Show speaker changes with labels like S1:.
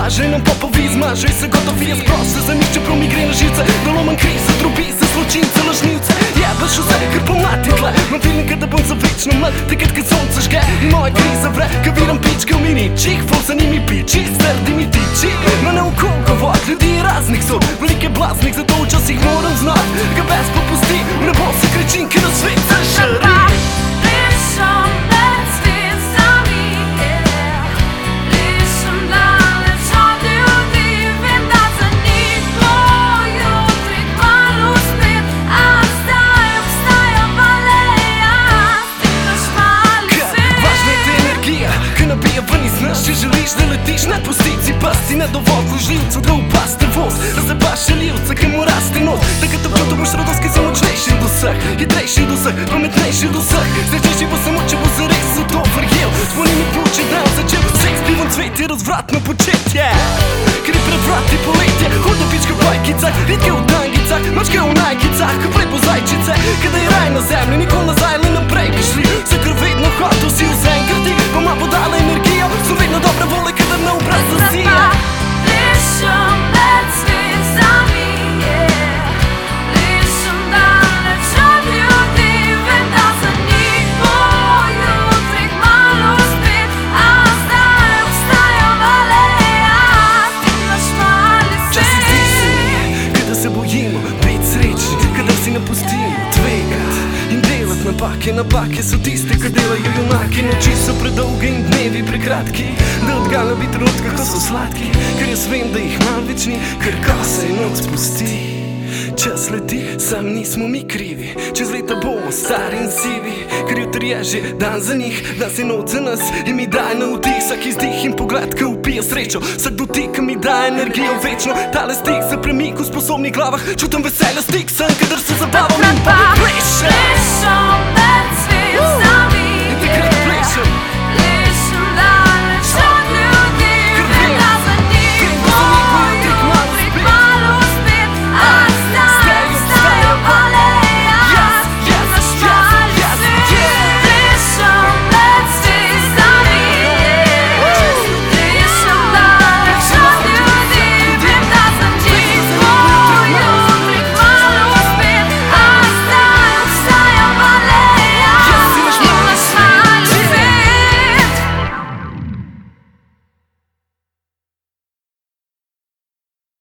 S1: Maže nam popovi, zmaže se gotovi. Jaz prosto za njih, čeprav mi gre na živce. Doloman kriza, drobi za zločince, lažnivce. Jebaš vse, kar pomlati tle. Imam feeling, da bom za večno manj, takrat, kad sonce žge in moja kriza vre. Kad vidim pičke v miničih, ful za njimi piči, strdi mi tiči. Na naokol govor, ljudi raznih so, velike blaznih, zato včasih moram znat. Ga bez popusti, v nebo se kričim, ki na svet se šari. Če želiš da letiš, ne pusti si pasti. Ne dovolj živcev, da upaste voz. Razebaš šaljivca, ki mu raste nos. Takrat občuto boš radost, si močnejši do vseh, hitrejši do vseh, pametnejši do vseh. Srečnejši bo samo, če bo zares v to verjel. Zvoni mi pljuči, da je začel vseh. S pivom cvet je razvratno početje, ker je pred vrati poletje. Hodo pička v bajkicah, ritke v tangicah, mačke v najkicah, ko plepo zajčice. Kada je raj na zemlji, nikoli nazaj, le naprej bi šli. Vse kar vedno hotel si vzenkrati, pa ma bo dala energijo. Sem vedno dobre vole, kadar na obraz zasija.
S2: Lišem med zvezdami, lišem daleč od ljudi. Vem, da za njih bo jutri kmalu spet, a zdaj obstajam aleja. Ti imaš mali svet.
S1: Včasih zdi se mi, kada se bojimo bit srečni, kadar si ne pustimo tvegat in delat napake. Napake so tiste, ki delajo junaki. Noči so predolge in dnevi prekratki, da odganja bi trenutka, ko so sladki. Ker jaz vem, da jih manj več ni, ker ko se noč spusti, čas leti, sam nismo mi krivi. Čez leta bomo stari in sivi, ker jutri je že dan za njih, danes je noč za nas in mi daje na vdih. Vsak izdih in pogled, ki upije srečo, vsak dotik mi daje energijo večno. Tale stik za premik v sposobnih glavah, čutim veselja stik sem, kadar se zabavam in pa plešem.